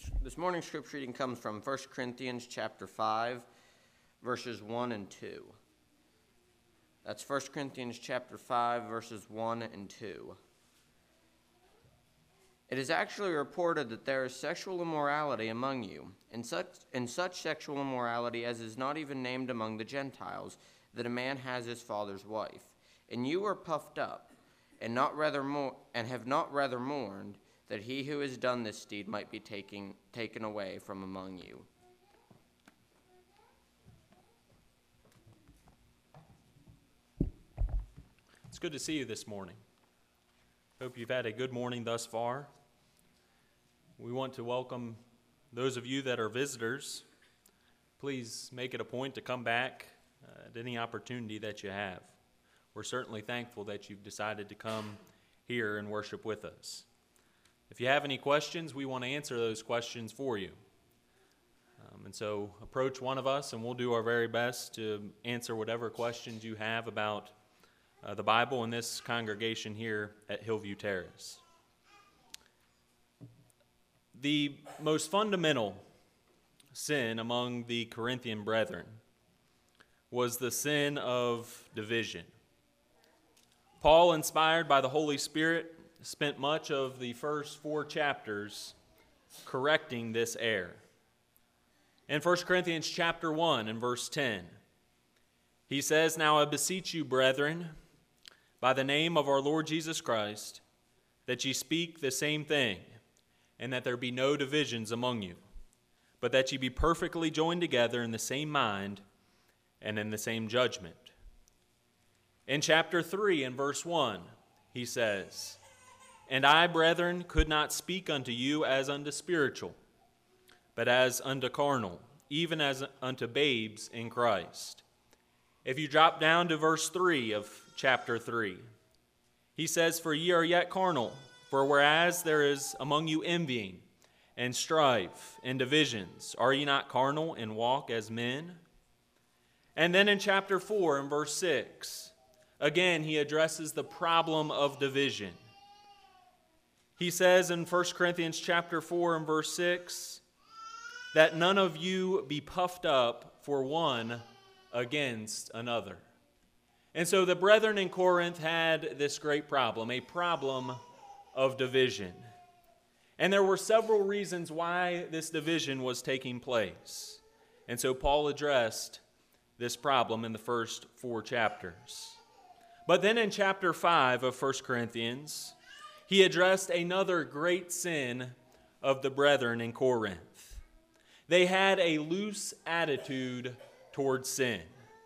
This morning's scripture reading comes from 1 Corinthians chapter 5, verses 1 and 2. That's 1 Corinthians chapter 5, verses 1 and 2. It is actually reported that there is sexual immorality among you, and such sexual immorality as is not even named among the Gentiles, that a man has his father's wife. And you are puffed up, and have not rather mourned, that he who has done this deed might be taken away from among you. It's good to see you this morning. Hope you've had a good morning thus far. We want to welcome those of you that are visitors. Please make it a point to come back at any opportunity that you have. We're certainly thankful that you've decided to come here and worship with us. If you have any questions, we want to answer those questions for you. And so approach one of us and we'll do our very best to answer whatever questions you have about the Bible in this congregation here at Hillview Terrace. The most fundamental sin among the Corinthian brethren was the sin of division. Paul, inspired by the Holy Spirit, spent much of the first 4 chapters correcting this error. In 1 Corinthians chapter 1 and verse 10, he says, "Now I beseech you, brethren, by the name of our Lord Jesus Christ, that ye speak the same thing, and that there be no divisions among you, but that ye be perfectly joined together in the same mind and in the same judgment." In chapter 3 and verse 1, he says, "And I, brethren, could not speak unto you as unto spiritual, but as unto carnal, even as unto babes in Christ." If you drop down to verse 3 of chapter 3, he says, "For ye are yet carnal, for whereas there is among you envying and strife and divisions, are ye not carnal and walk as men?" And then in chapter 4 and verse 6, again he addresses the problem of division. He says in 1 Corinthians chapter 4 and verse 6, "That none of you be puffed up for one against another." And so the brethren in Corinth had this great problem, a problem of division. And there were several reasons why this division was taking place. And so Paul addressed this problem in the first 4 chapters. But then in chapter 5 of 1 Corinthians, he addressed another great sin of the brethren in Corinth. They had a loose attitude towards sin.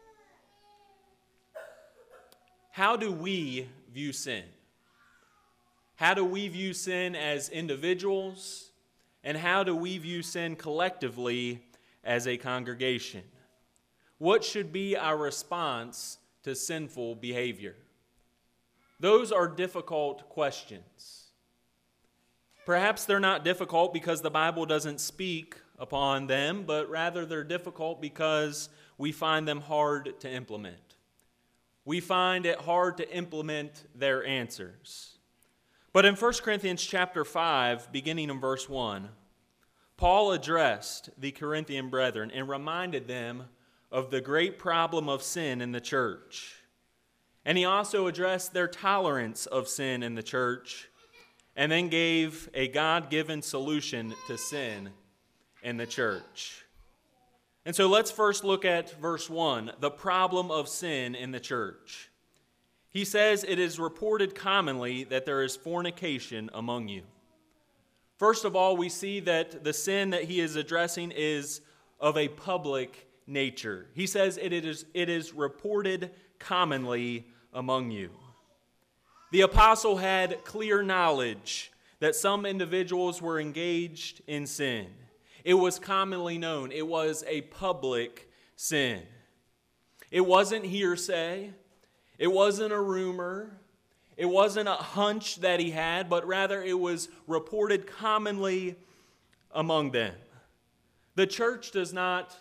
How do we view sin? How do we view sin as individuals? And how do we view sin collectively as a congregation? What should be our response to sinful behavior? Those are difficult questions. Perhaps they're not difficult because the Bible doesn't speak upon them, but rather they're difficult because we find them hard to implement. We find it hard to implement their answers. But in 1 Corinthians chapter 5, beginning in verse 1, Paul addressed the Corinthian brethren and reminded them of the great problem of sin in the church. And he also addressed their tolerance of sin in the church, and then gave a God-given solution to sin in the church. And so let's first look at verse 1, the problem of sin in the church. He says, "It is reported commonly that there is fornication among you." First of all, we see that the sin that he is addressing is of a public nature. He says it is reported commonly among you. The apostle had clear knowledge that some individuals were engaged in sin. It was commonly known. It was a public sin. It wasn't hearsay. It wasn't a rumor. It wasn't a hunch that he had, but rather it was reported commonly among them. The church does not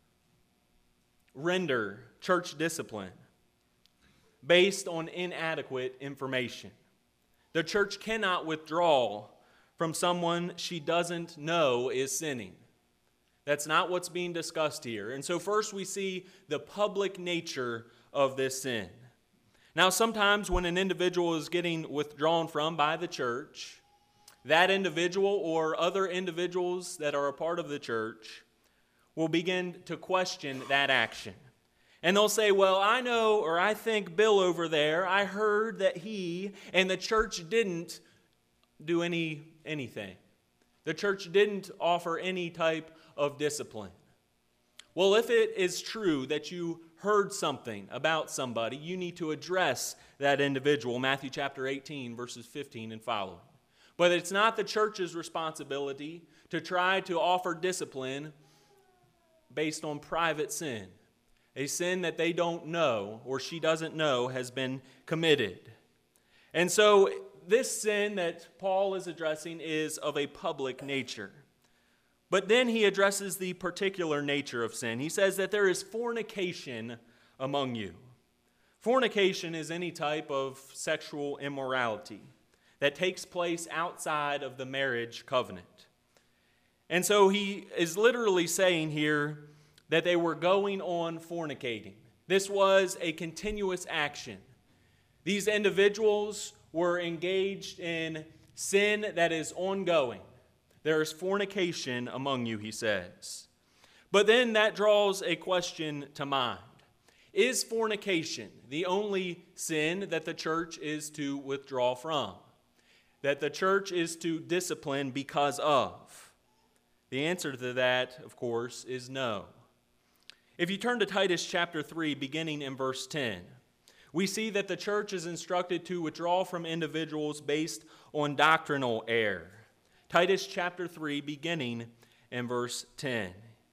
render church discipline based on inadequate information. The church cannot withdraw from someone she doesn't know is sinning. That's not what's being discussed here. And so first we see the public nature of this sin. Now sometimes when an individual is getting withdrawn from by the church, that individual or other individuals that are a part of the church will begin to question that action. And they'll say, well, I know, or I think Bill over there, I heard that he and the church didn't do anything. The church didn't offer any type of discipline. Well, if it is true that you heard something about somebody, you need to address that individual. Matthew chapter 18, verses 15 and following. But it's not the church's responsibility to try to offer discipline based on private sin. A sin that they don't know or she doesn't know has been committed. And so this sin that Paul is addressing is of a public nature. But then he addresses the particular nature of sin. He says that there is fornication among you. Fornication is any type of sexual immorality that takes place outside of the marriage covenant. And so he is literally saying here that they were going on fornicating. This was a continuous action. These individuals were engaged in sin that is ongoing. There is fornication among you, he says. But then that draws a question to mind. Is fornication the only sin that the church is to withdraw from? That the church is to discipline because of? The answer to that, of course, is no. If you turn to Titus chapter 3, beginning in verse 10, we see that the church is instructed to withdraw from individuals based on doctrinal error. Titus chapter 3, beginning in verse 10.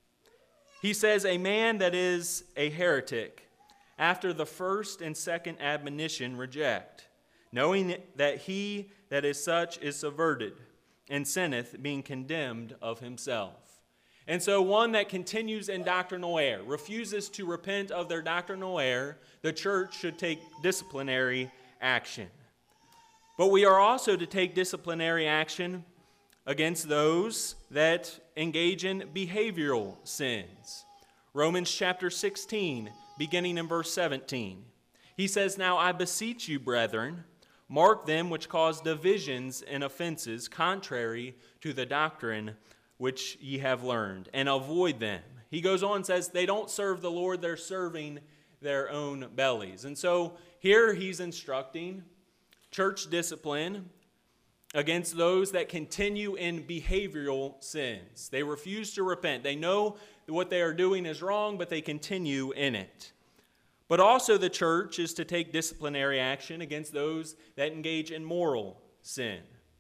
He says, a man that is a heretic, after the first and second admonition reject, knowing that he that is such is subverted, and sinneth, being condemned of himself. And so one that continues in doctrinal error, refuses to repent of their doctrinal error, the church should take disciplinary action. But we are also to take disciplinary action against those that engage in behavioral sins. Romans chapter 16, beginning in verse 17. He says, now I beseech you, brethren, mark them which cause divisions and offenses contrary to the doctrine which ye have learned, and avoid them. He goes on and says they don't serve the Lord, they're serving their own bellies. And so here he's instructing church discipline against those that continue in behavioral sins. They refuse to repent. They know what they are doing is wrong, but they continue in it. But also the church is to take disciplinary action against those that engage in moral sin.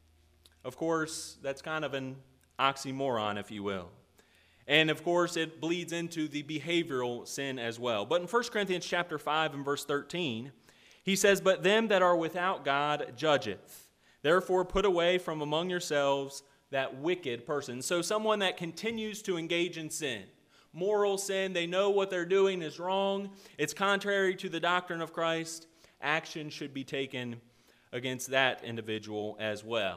Of course, that's kind of an oxymoron, if you will. And of course, it bleeds into the behavioral sin as well. But in 1 Corinthians chapter 5 and verse 13, he says, but them that are without God judgeth. Therefore put away from among yourselves that wicked person. So someone that continues to engage in sin, moral sin, they know what they're doing is wrong, it's contrary to the doctrine of Christ, action should be taken against that individual as well.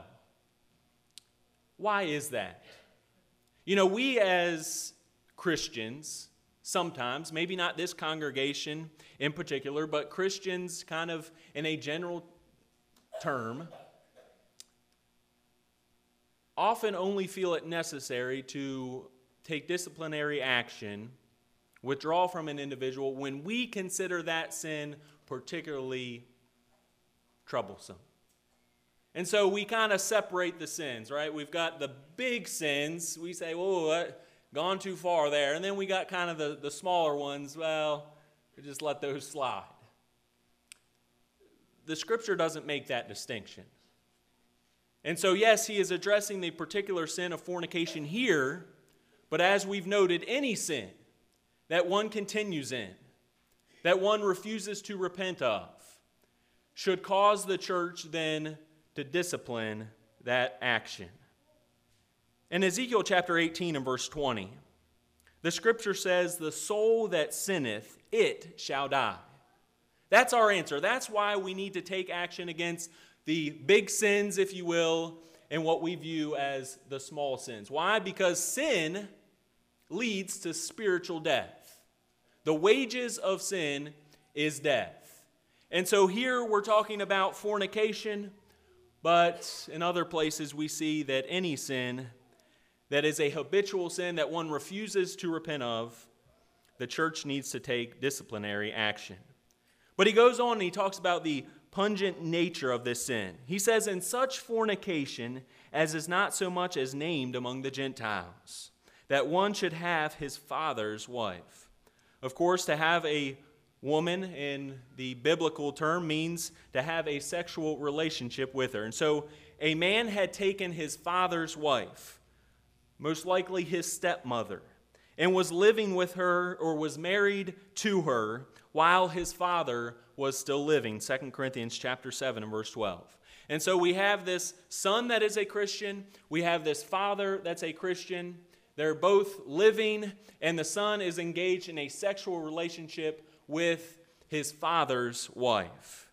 Why is that? You know, we as Christians, sometimes, maybe not this congregation in particular, but Christians kind of in a general term, often only feel it necessary to take disciplinary action, withdraw from an individual when we consider that sin particularly troublesome. And so we kind of separate the sins, right? We've got the big sins. We say, whoa, gone too far there. And then we got kind of the smaller ones. Well, we just let those slide. The Scripture doesn't make that distinction. And so, yes, he is addressing the particular sin of fornication here, but as we've noted, any sin that one continues in, that one refuses to repent of, should cause the church then to discipline that action. In Ezekiel chapter 18 and verse 20, the Scripture says, the soul that sinneth, it shall die. That's our answer. That's why we need to take action against the big sins, if you will, and what we view as the small sins. Why? Because sin leads to spiritual death. The wages of sin is death. And so here we're talking about fornication, but in other places we see that any sin that is a habitual sin that one refuses to repent of, the church needs to take disciplinary action. But he goes on and he talks about the pungent nature of this sin. He says, "In such fornication as is not so much as named among the Gentiles, that one should have his father's wife." Of course, to have a woman in the biblical term means to have a sexual relationship with her. And so a man had taken his father's wife, most likely his stepmother, and was living with her or was married to her while his father was still living. 2 Corinthians chapter 7 and verse 12. And so we have this son that is a Christian. We have this father that's a Christian. They're both living, and the son is engaged in a sexual relationship with his father's wife.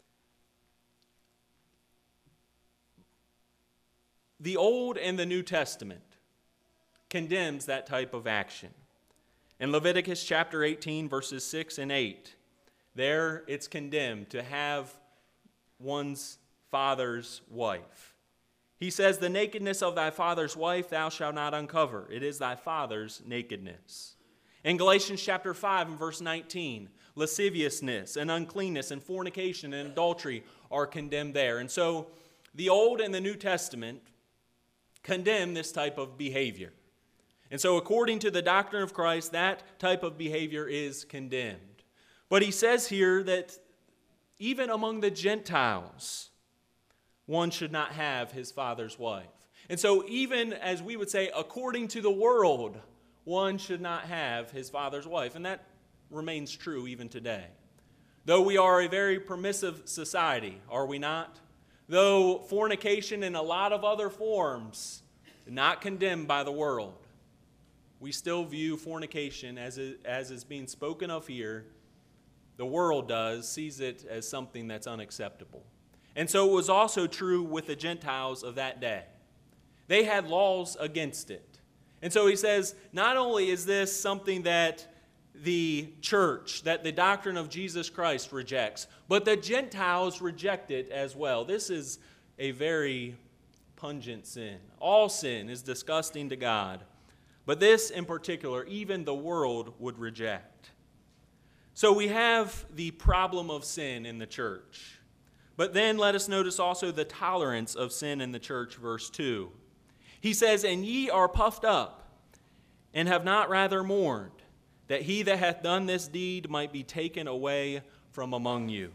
The Old and the New Testament condemns that type of action. In Leviticus chapter 18, verses 6 and 8, there it's condemned to have one's father's wife. He says, "The nakedness of thy father's wife thou shalt not uncover. It is thy father's nakedness." In Galatians chapter 5 and verse 19, lasciviousness and uncleanness and fornication and adultery are condemned there. And so the Old and the New Testament condemn this type of behavior. And so according to the doctrine of Christ, that type of behavior is condemned. But he says here that even among the Gentiles, one should not have his father's wife. And so even as we would say, according to the world, one should not have his father's wife. And that remains true even today. Though we are a very permissive society, are we not? Though fornication in a lot of other forms is not condemned by the world, we still view fornication as is being spoken of here. The world sees it as something that's unacceptable. And so it was also true with the Gentiles of that day. They had laws against it. And so he says, not only is this something that the church, that the doctrine of Jesus Christ rejects, but the Gentiles reject it as well. This is a very pungent sin. All sin is disgusting to God. But this in particular, even the world would reject. So we have the problem of sin in the church. But then let us notice also the tolerance of sin in the church, verse 2. He says, "And ye are puffed up, and have not rather mourned, that he that hath done this deed might be taken away from among you."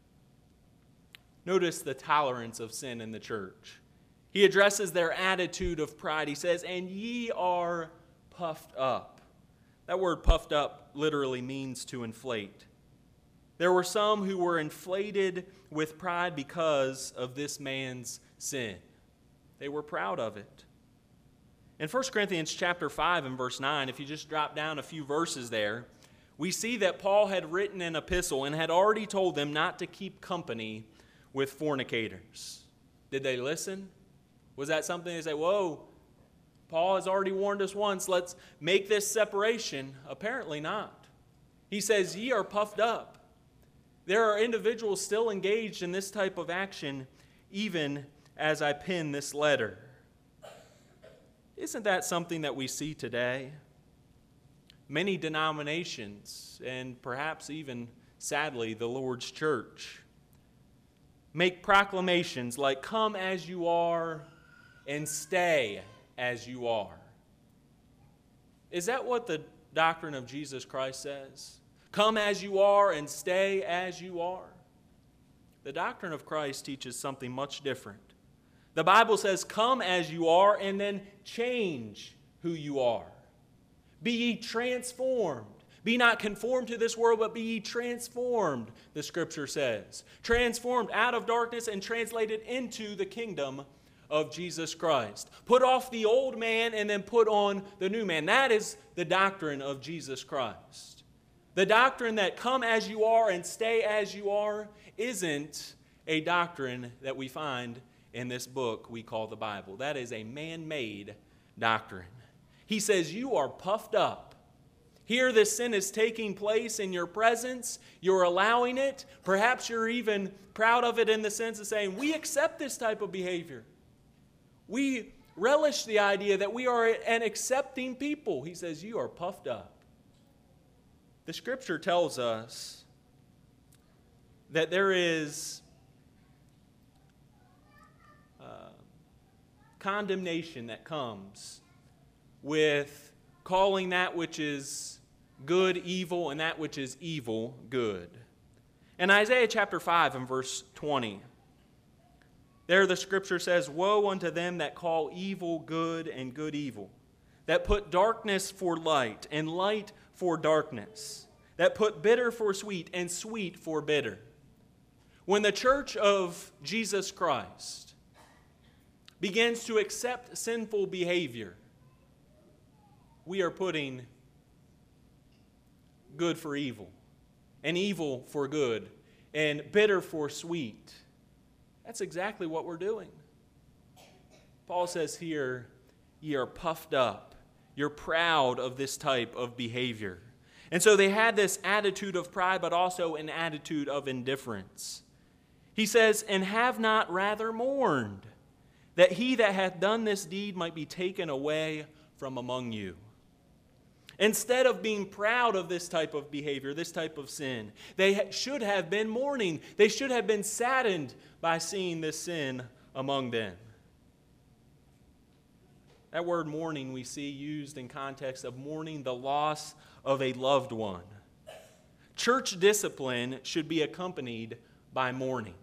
Notice the tolerance of sin in the church. He addresses their attitude of pride. He says, "And ye are puffed up." That word puffed up literally means to inflate. There were some who were inflated with pride because of this man's sin. They were proud of it. In 1 Corinthians chapter 5 and verse 9, if you just drop down a few verses there, we see that Paul had written an epistle and had already told them not to keep company with fornicators. Did they listen? Was that something they say, whoa, Paul has already warned us once, let's make this separation? Apparently not. He says, "Ye are puffed up." There are individuals still engaged in this type of action, even as I pen this letter. Isn't that something that we see today? Many denominations, and perhaps even, sadly, the Lord's church, make proclamations like, "Come as you are and stay as you are." Is that what the doctrine of Jesus Christ says? Come as you are and stay as you are? The doctrine of Christ teaches something much different. The Bible says, "Come as you are," and then change who you are. "Be ye transformed. Be not conformed to this world, but be ye transformed," the Scripture says. Transformed out of darkness and translated into the kingdom of Jesus Christ. Put off the old man and then put on the new man. That is the doctrine of Jesus Christ. The doctrine that come as you are and stay as you are isn't a doctrine that we find in this book we call the Bible. That is a man-made doctrine. He says you are puffed up. Here this sin is taking place in your presence. You're allowing it. Perhaps you're even proud of it in the sense of saying, we accept this type of behavior. We relish the idea that we are an accepting people. He says, you are puffed up. The Scripture tells us that there is condemnation that comes with calling that which is good evil and that which is evil good. In Isaiah chapter 5 and verse 20, there the Scripture says, woe unto them that call evil good and good evil, that put darkness for light and light for darkness, that put bitter for sweet and sweet for bitter. When the church of Jesus Christ begins to accept sinful behavior, we are putting good for evil, and evil for good, and bitter for sweet. That's exactly what we're doing. Paul says here, ye are puffed up. You're proud of this type of behavior. And so they had this attitude of pride, but also an attitude of indifference. He says, and have not rather mourned, that he that hath done this deed might be taken away from among you. Instead of being proud of this type of behavior, this type of sin, they should have been mourning. They should have been saddened by seeing this sin among them. That word mourning we see used in context of mourning the loss of a loved one. Church discipline should be accompanied by mourning.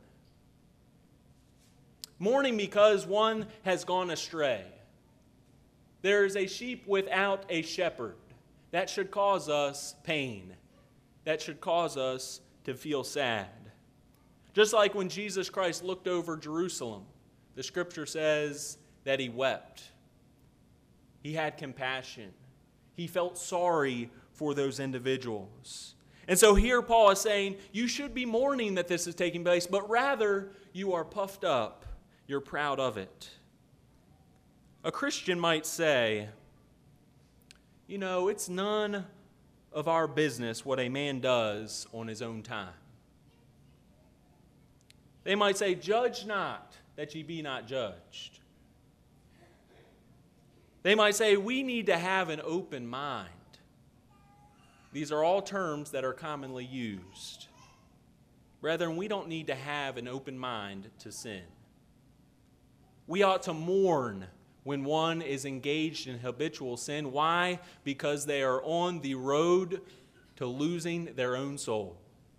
Mourning because one has gone astray. There is a sheep without a shepherd. That should cause us pain. That should cause us to feel sad. Just like when Jesus Christ looked over Jerusalem, the Scripture says that he wept. He had compassion. He felt sorry for those individuals. And so here Paul is saying, you should be mourning that this is taking place, but rather you are puffed up. You're proud of it. A Christian might say, you know, it's none of our business what a man does on his own time. They might say, judge not, that ye be not judged. They might say, we need to have an open mind. These are all terms that are commonly used. Brethren, we don't need to have an open mind to sin. We ought to mourn when one is engaged in habitual sin. Why? Because they are on the road to losing their own soul.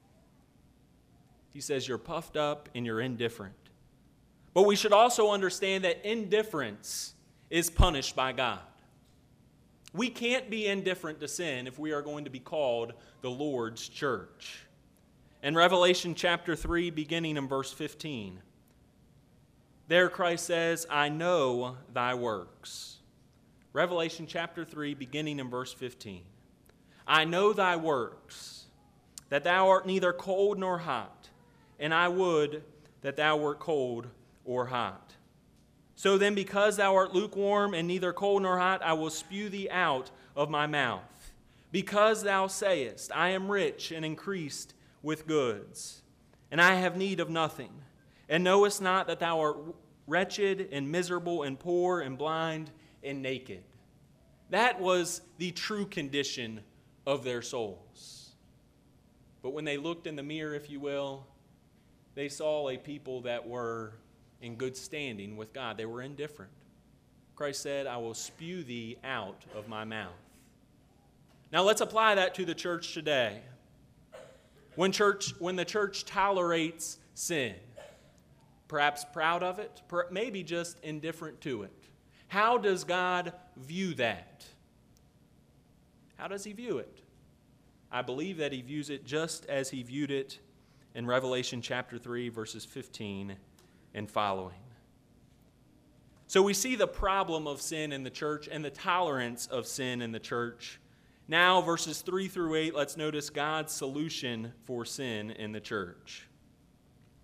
He says you're puffed up and you're indifferent. But we should also understand that indifference is punished by God. We can't be indifferent to sin if we are going to be called the Lord's church. In Revelation chapter 3, beginning in verse 15, there Christ says, I know thy works. Revelation chapter 3, beginning in verse 15. I know thy works, that thou art neither cold nor hot, and I would that thou wert cold or hot. So then, because thou art lukewarm and neither cold nor hot, I will spew thee out of my mouth. Because thou sayest, I am rich and increased with goods, and I have need of nothing, and knowest not that thou art wretched and miserable and poor and blind and naked. That was the true condition of their souls. But when they looked in the mirror, if you will, they saw a people that were in good standing with God. They were indifferent. Christ said, I will spew thee out of my mouth. Now let's apply that to the church today. When the church tolerates sin, perhaps proud of it, maybe just indifferent to it. How does God view that? How does he view it? I believe that he views it just as he viewed it in Revelation chapter 3, verses 15 and following. So we see the problem of sin in the church and the tolerance of sin in the church. Now, verses 3 through 8, let's notice God's solution for sin in the church.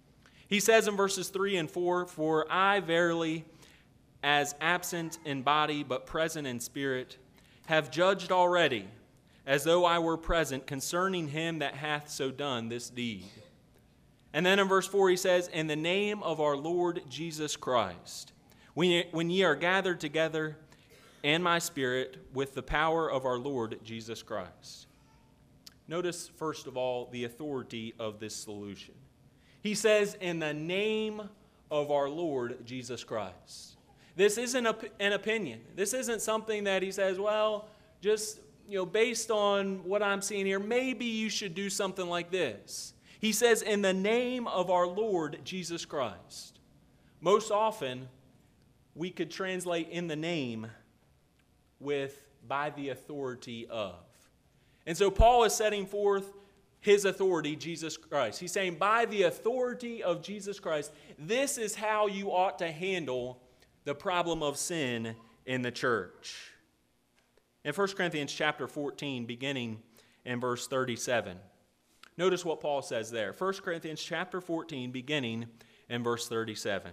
He says in verses 3 and 4, "For I verily, as absent in body but present in spirit, have judged already, as though I were present, concerning him that hath so done this deed." And then in verse 4 he says, "In the name of our Lord Jesus Christ, when ye are gathered together, and my spirit, with the power of our Lord Jesus Christ." Notice, first of all, the authority of this solution. He says, "In the name of our Lord Jesus Christ." This isn't an opinion. This isn't something that he says, well, just based on what I'm seeing here, maybe you should do something like this. He says, "In the name of our Lord Jesus Christ." Most often, we could translate "in the name" with "by the authority of." And so Paul is setting forth his authority, Jesus Christ. He's saying, by the authority of Jesus Christ, this is how you ought to handle the problem of sin in the church. In 1 Corinthians chapter 14, beginning in verse 37, notice what Paul says there. 1 Corinthians chapter 14, beginning in verse 37.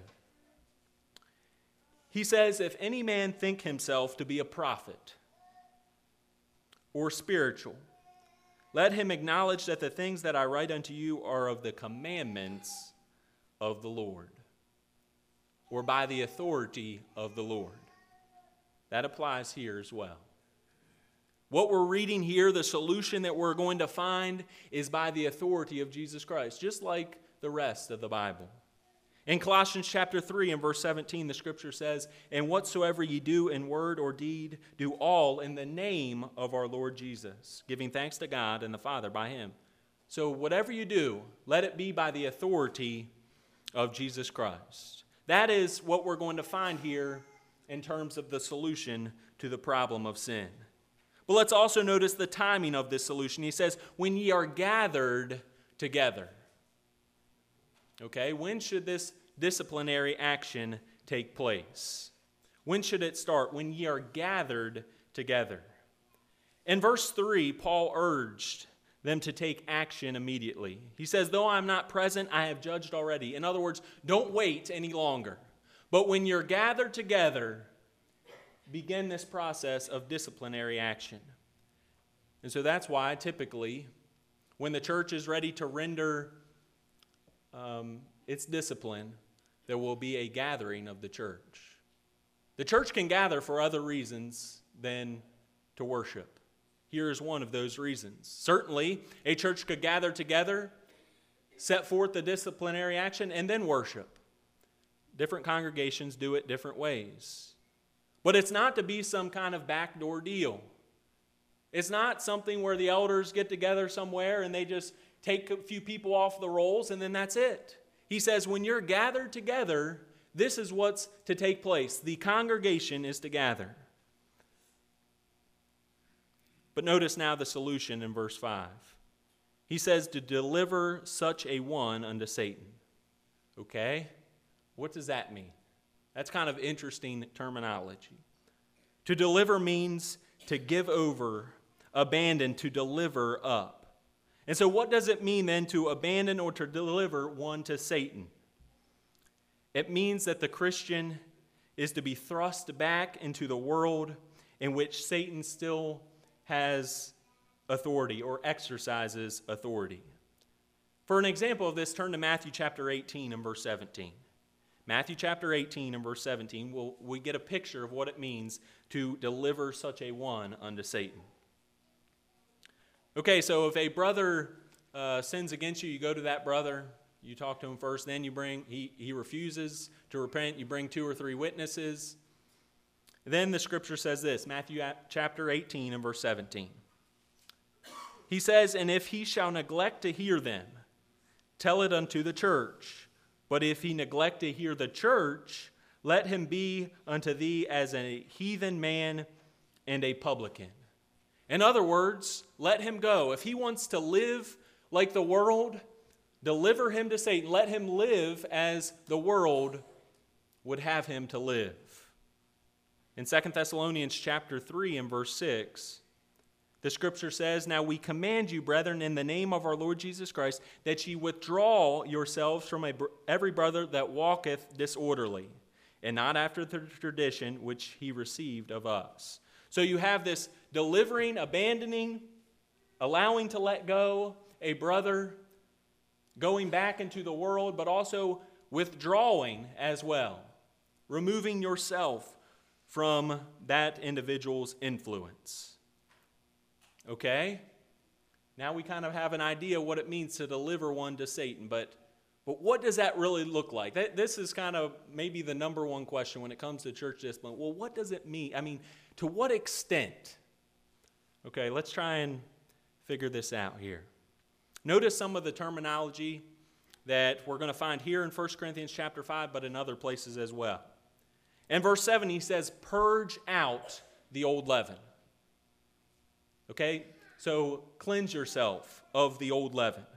He says, "If any man think himself to be a prophet or spiritual, let him acknowledge that the things that I write unto you are of the commandments of the Lord," or by the authority of the Lord. That applies here as well. What we're reading here, the solution that we're going to find, is by the authority of Jesus Christ, just like the rest of the Bible. In Colossians chapter 3 and verse 17, the scripture says, "And whatsoever ye do in word or deed, do all in the name of our Lord Jesus, giving thanks to God and the Father by him." So whatever you do, let it be by the authority of Jesus Christ. That is what we're going to find here in terms of the solution to the problem of sin. But let's also notice the timing of this solution. He says, "When ye are gathered together." Okay, when should this disciplinary action take place? When should it start? When ye are gathered together. In verse 3, Paul urged them to take action immediately. He says, "Though I'm not present, I have judged already." In other words, don't wait any longer. But when you're gathered together, begin this process of disciplinary action. And so that's why typically when the church is ready to render its discipline, there will be a gathering of the church. The church can gather for other reasons than to worship. Here is one of those reasons. Certainly, a church could gather together, set forth the disciplinary action, and then worship. Different congregations do it different ways. But it's not to be some kind of backdoor deal. It's not something where the elders get together somewhere and they just take a few people off the rolls and then that's it. He says when you're gathered together, this is what's to take place. The congregation is to gather. But notice now the solution in verse 5. He says to deliver such a one unto Satan. Okay? What does that mean? That's kind of interesting terminology. To deliver means to give over, abandon, to deliver up. And so what does it mean then to abandon or to deliver one to Satan? It means that the Christian is to be thrust back into the world in which Satan still has authority or exercises authority. For an example of this, turn to Matthew chapter 18 and verse 17. Matthew chapter 18 and verse 17, we get a picture of what it means to deliver such a one unto Satan. Okay, so if a brother sins against you, you go to that brother, you talk to him first, then he refuses to repent, you bring 2 or 3 witnesses. Then the scripture says this, Matthew chapter 18 and verse 17. He says, "And if he shall neglect to hear them, tell it unto the church. But if he neglect to hear the church, let him be unto thee as a heathen man and a publican." In other words, let him go. If he wants to live like the world, deliver him to Satan. Let him live as the world would have him to live. In 2 Thessalonians chapter 3 and verse 6, The scripture says, "Now we command you, brethren, in the name of our Lord Jesus Christ, that ye withdraw yourselves from every brother that walketh disorderly, and not after the tradition which he received of us." So you have this delivering, abandoning, allowing to let go a brother, going back into the world, but also withdrawing as well, removing yourself from that individual's influence. Okay? Now we kind of have an idea what it means to deliver one to Satan, but what does that really look like? This is kind of maybe the number one question when it comes to church discipline. Well, what does it mean? I mean, to what extent? Okay, let's try and figure this out here. Notice some of the terminology that we're going to find here in 1 Corinthians chapter 5, but in other places as well. In verse 7, he says, "Purge out the old leaven." Okay, so cleanse yourself of the old leaven.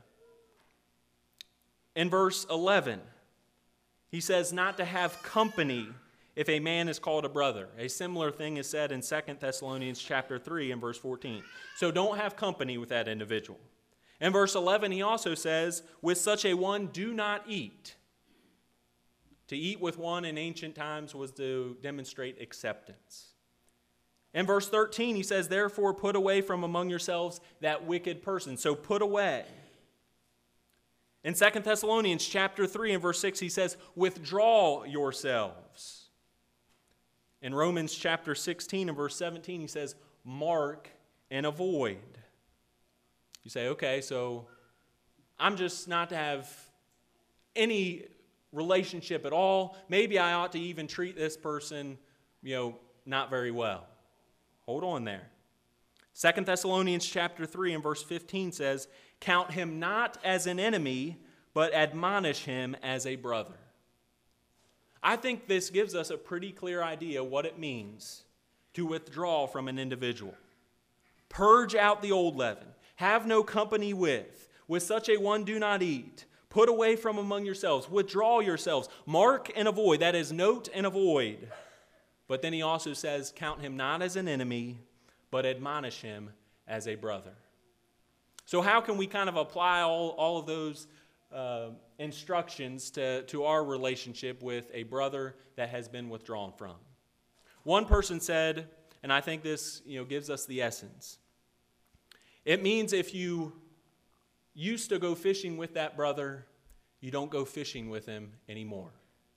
In verse 11, he says not to have company if a man is called a brother. A similar thing is said in 2 Thessalonians chapter 3 and verse 14. So don't have company with that individual. In verse 11, he also says, "With such a one do not eat." To eat with one in ancient times was to demonstrate acceptance. In verse 13, he says, "Therefore put away from among yourselves that wicked person." So put away. In 2 Thessalonians chapter 3 and verse 6, he says, "Withdraw yourselves." In Romans chapter 16 and verse 17, he says, "Mark and avoid." You say, okay, so I'm just not to have any relationship at all. Maybe I ought to even treat this person, not very well. Hold on there. 2 Thessalonians chapter 3 and verse 15 says, "Count him not as an enemy, but admonish him as a brother." I think this gives us a pretty clear idea what it means to withdraw from an individual. Purge out the old leaven. Have no company with. With such a one do not eat. Put away from among yourselves. Withdraw yourselves. Mark and avoid. That is, note and avoid. But then he also says, count him not as an enemy, but admonish him as a brother. So how can we kind of apply all of those instructions to our relationship with a brother that has been withdrawn from? One person said, and I think this gives us the essence, it means if you used to go fishing with that brother, you don't go fishing with him anymore.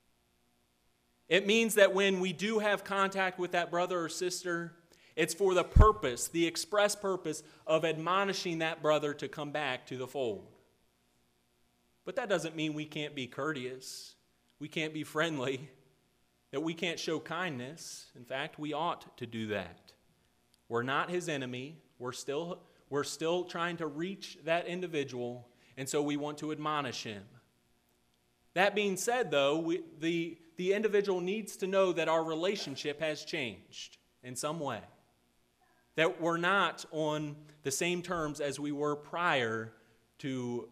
It means that when we do have contact with that brother or sister, it's for the purpose, the express purpose of admonishing that brother to come back to the fold. But that doesn't mean we can't be courteous, we can't be friendly, that we can't show kindness. In fact, we ought to do that. We're not his enemy. We're still trying to reach that individual, and so we want to admonish him. That being said, though, the individual needs to know that our relationship has changed in some way, that we're not on the same terms as we were prior to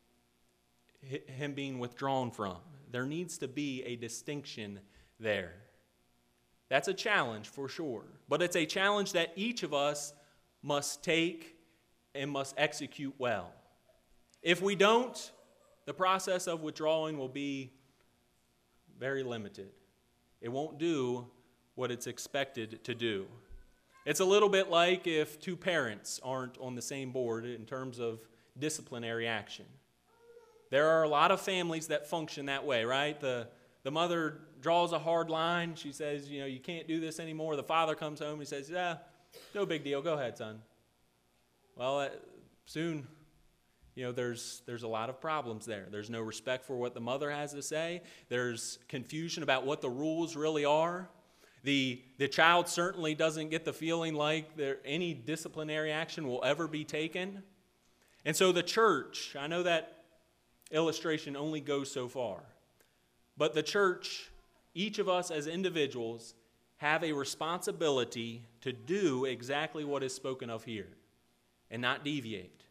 him being withdrawn from. There needs to be a distinction there. That's a challenge for sure, but it's a challenge that each of us must take and must execute well. If we don't, the process of withdrawing will be very limited. It won't do what it's expected to do. It's a little bit like if two parents aren't on the same board in terms of disciplinary action. There are a lot of families that function that way, right? The mother draws a hard line. She says, you can't do this anymore. The father comes home. He says, yeah, no big deal. Go ahead, son. Well, soon, there's a lot of problems there. There's no respect for what the mother has to say. There's confusion about what the rules really are. The child certainly doesn't get the feeling like any disciplinary action will ever be taken. And so the church, I know that illustration only goes so far, but the church, each of us as individuals, have a responsibility to do exactly what is spoken of here and not deviate.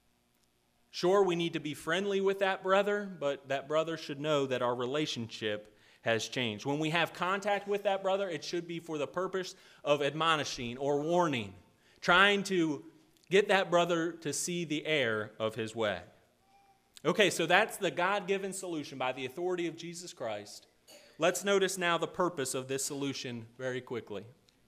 Sure, we need to be friendly with that brother, but that brother should know that our relationship has changed. When we have contact with that brother, it should be for the purpose of admonishing or warning, trying to Get that brother to see the error of his way. Okay, so that's the God-given solution by the authority of Jesus Christ. Let's notice now the purpose of this solution very quickly.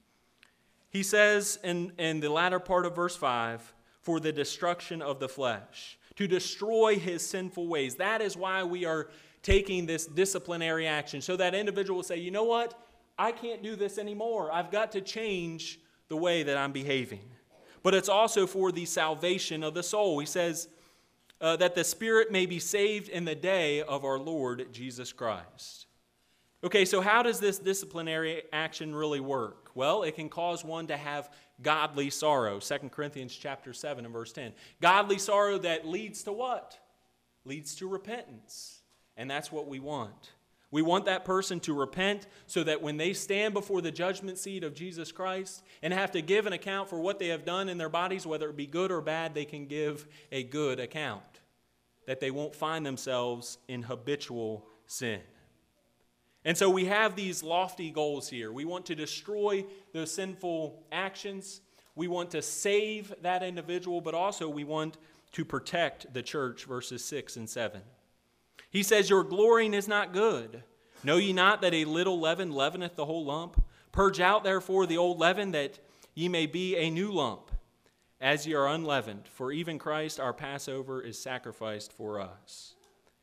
He says in the latter part of verse 5, for the destruction of the flesh, to destroy his sinful ways. That is why we are taking this disciplinary action, so that individual will say, you know what? I can't do this anymore. I've got to change the way that I'm behaving. But it's also for the salvation of the soul. He says that the spirit may be saved in the day of our Lord Jesus Christ. Okay, so how does this disciplinary action really work? Well, it can cause one to have godly sorrow. 2 Corinthians chapter 7 and verse 10. Godly sorrow that leads to what? Leads to repentance. And that's what we want. We want that person to repent so that when they stand before the judgment seat of Jesus Christ and have to give an account for what they have done in their bodies, whether it be good or bad, they can give a good account. That they won't find themselves in habitual sin. And so we have these lofty goals here. We want to destroy those sinful actions. We want to save that individual, but also we want to protect the church, verses 6 and 7. He says, your glorying is not good. Know ye not that a little leaven leaveneth the whole lump? Purge out therefore the old leaven, that ye may be a new lump, as ye are unleavened. For even Christ our Passover is sacrificed for us.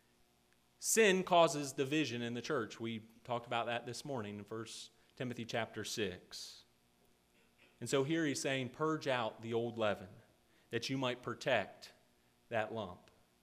Sin causes division in the church. We talked about that this morning in 1 Timothy chapter 6. And so here he's saying, purge out the old leaven, that you might protect that lump.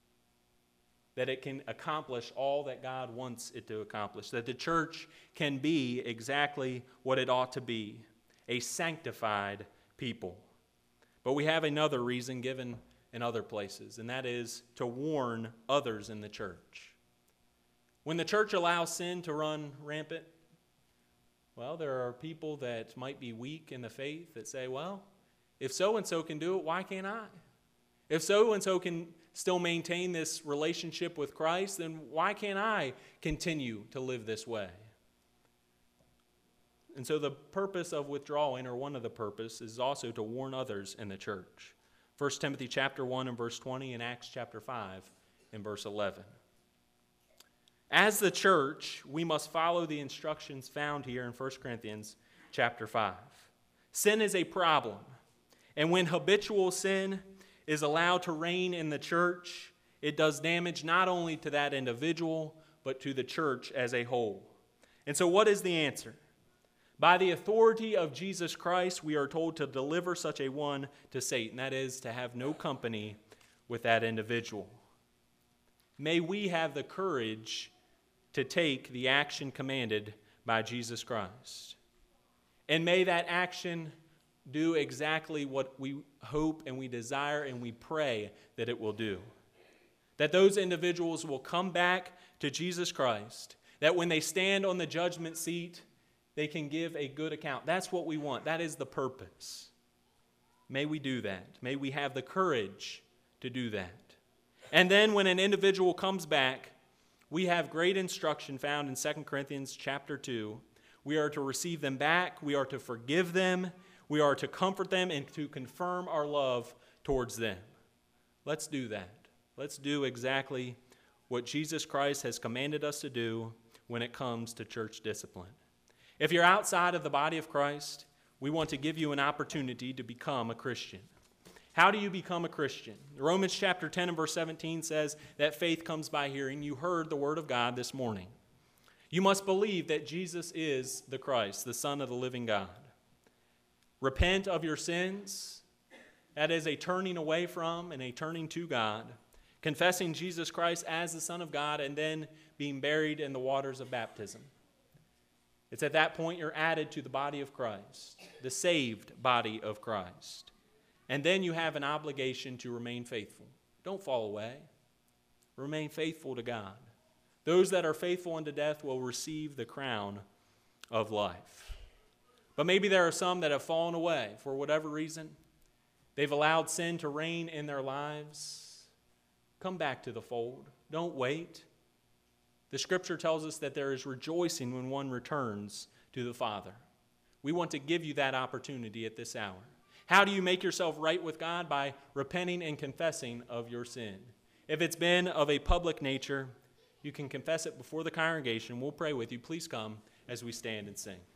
That it can accomplish all that God wants it to accomplish. That the church can be exactly what it ought to be, a sanctified people. But we have another reason given in other places, and that is to warn others in the church. When the church allows sin to run rampant, well, there are people that might be weak in the faith that say, well, if so-and-so can do it, why can't I? If so-and-so can still maintain this relationship with Christ, then why can't I continue to live this way? And so the purpose of withdrawing, or one of the purposes, is also to warn others in the church. 1 Timothy chapter 1 and verse 20, and Acts chapter 5 and verse 11. As the church, we must follow the instructions found here in 1 Corinthians chapter 5. Sin is a problem, and when habitual sin is allowed to reign in the church, it does damage not only to that individual, but to the church as a whole. And so what is the answer? By the authority of Jesus Christ, we are told to deliver such a one to Satan. That is, to have no company with that individual. May we have the courage to take the action commanded by Jesus Christ. And may that action do exactly what we hope and we desire and we pray that it will do. That those individuals will come back to Jesus Christ. That when they stand on the judgment seat, they can give a good account. That's what we want. That is the purpose. May we do that. May we have the courage to do that. And then when an individual comes back, we have great instruction found in 2 Corinthians chapter 2. We are to receive them back. We are to forgive them. We are to comfort them and to confirm our love towards them. Let's do that. Let's do exactly what Jesus Christ has commanded us to do when it comes to church discipline. If you're outside of the body of Christ, we want to give you an opportunity to become a Christian. How do you become a Christian? Romans chapter 10 and verse 17 says that faith comes by hearing. You heard the word of God this morning. You must believe that Jesus is the Christ, the Son of the living God. Repent of your sins. That is a turning away from and a turning to God. Confessing Jesus Christ as the Son of God, and then being buried in the waters of baptism. It's at that point you're added to the body of Christ, the saved body of Christ. And then you have an obligation to remain faithful. Don't fall away. Remain faithful to God. Those that are faithful unto death will receive the crown of life. But maybe there are some that have fallen away for whatever reason. They've allowed sin to reign in their lives. Come back to the fold. Don't wait. The scripture tells us that there is rejoicing when one returns to the Father. We want to give you that opportunity at this hour. How do you make yourself right with God? By repenting and confessing of your sin. If it's been of a public nature, you can confess it before the congregation. We'll pray with you. Please come as we stand and sing.